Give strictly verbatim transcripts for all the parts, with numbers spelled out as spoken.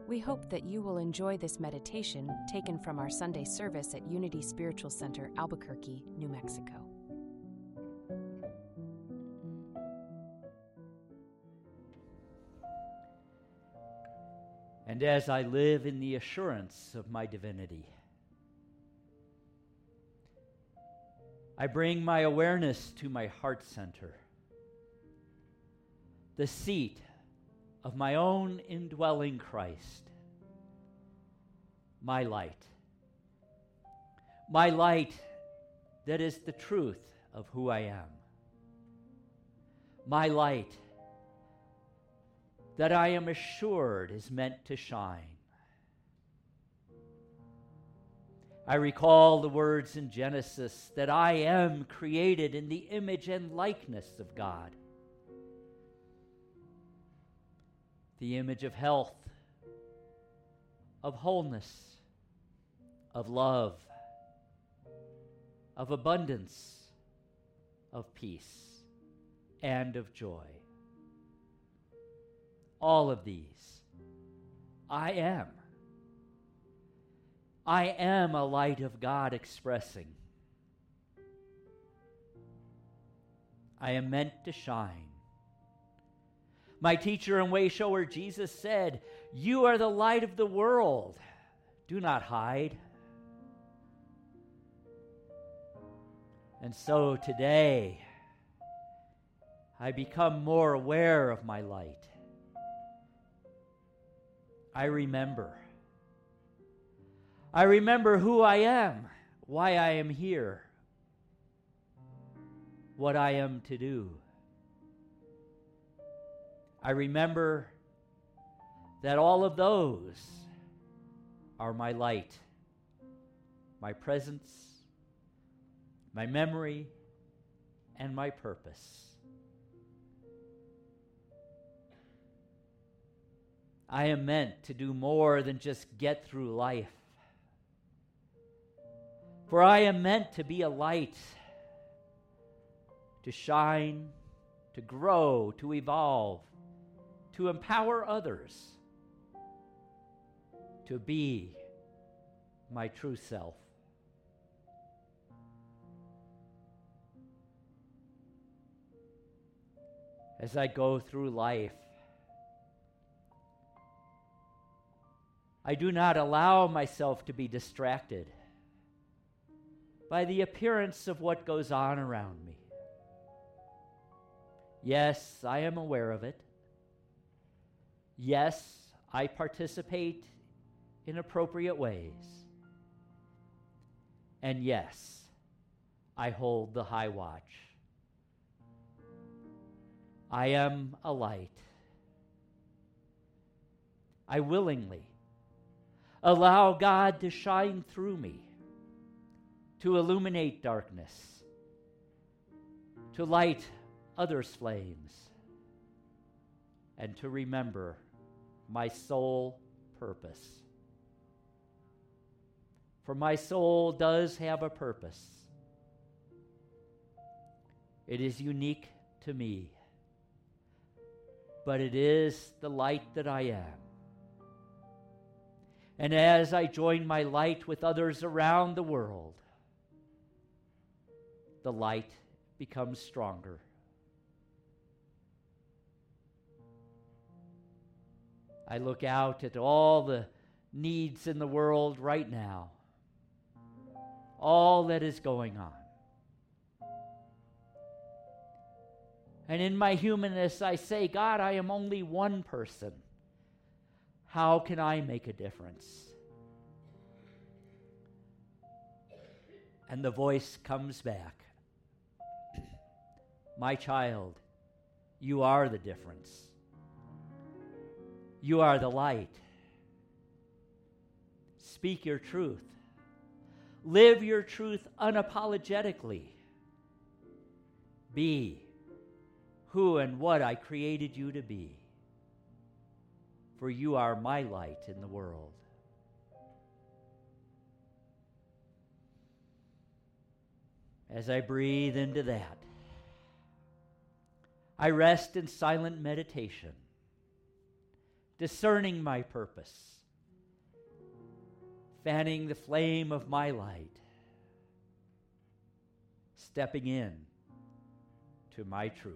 We hope that you will enjoy this meditation taken from our Sunday service at Unity Spiritual Center, Albuquerque, New Mexico. And as I live in the assurance of my divinity, I bring my awareness to my heart center, the seat of my own indwelling Christ, my light, my light that is the truth of who I am, my light that I am assured is meant to shine. I recall the words in Genesis that I am created in the image and likeness of God. The image of health, of wholeness, of love, of abundance, of peace, and of joy. All of these, I am. I am a light of God expressing. I am meant to shine. My teacher and way shower, Jesus, said, "You are the light of the world. Do not hide." And so today, I become more aware of my light. I remember. I remember who I am, why I am here, what I am to do. I remember that all of those are my light, my presence, my memory, and my purpose. I am meant to do more than just get through life. For I am meant to be a light, to shine, to grow, to evolve, to empower others, to be my true self. As I go through life, I do not allow myself to be distracted by the appearance of what goes on around me. Yes, I am aware of it. Yes, I participate in appropriate ways. And yes, I hold the high watch. I am a light. I willingly allow God to shine through me, to illuminate darkness, to light others' flames, and to remember my sole purpose. For my soul does have a purpose. It is unique to me, but it is the light that I am. And as I join my light with others around the world, the light becomes stronger. I look out at all the needs in the world right now, all that is going on. And in my humanness, I say, God, I am only one person. How can I make a difference? And the voice comes back. My child, you are the difference. You are the light. Speak your truth. Live your truth unapologetically. Be who and what I created you to be. For you are my light in the world. As I breathe into that, I rest in silent meditation, discerning my purpose, fanning the flame of my light, stepping in to my truth.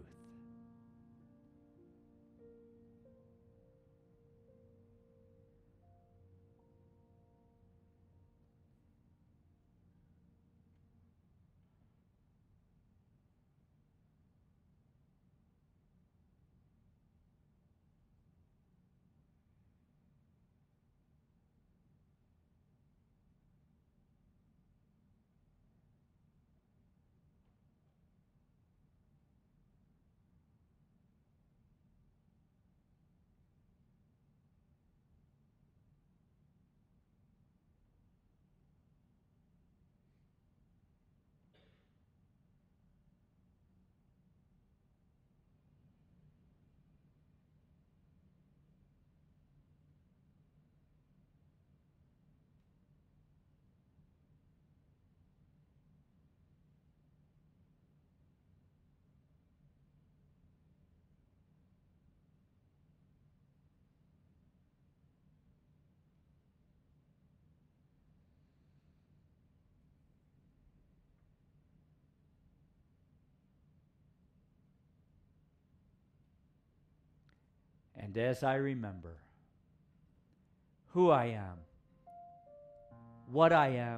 And as I remember who I am, what I am,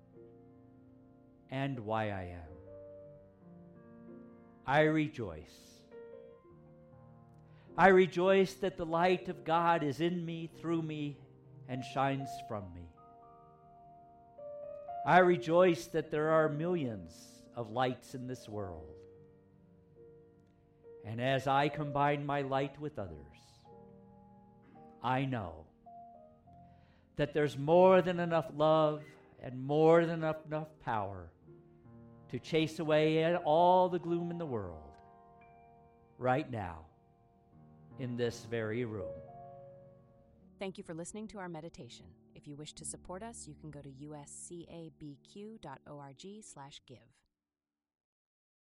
and why I am, I rejoice. I rejoice that the light of God is in me, through me, and shines from me. I rejoice that there are millions of lights in this world. And as I combine my light with others, I know that there's more than enough love and more than enough, enough power to chase away all the gloom in the world right now in this very room. Thank you for listening to our meditation. If you wish to support us, you can go to uscabq dot org slash give.